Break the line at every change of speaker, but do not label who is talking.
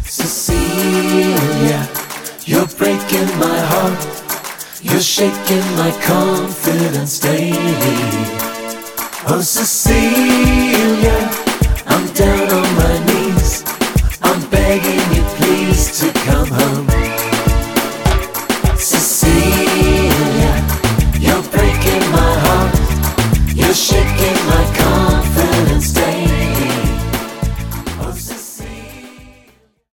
Cecilia, you're breaking my heart. You're shaking my confidence daily. Oh Cecilia, I'm down on my knees. I'm begging you please to come home.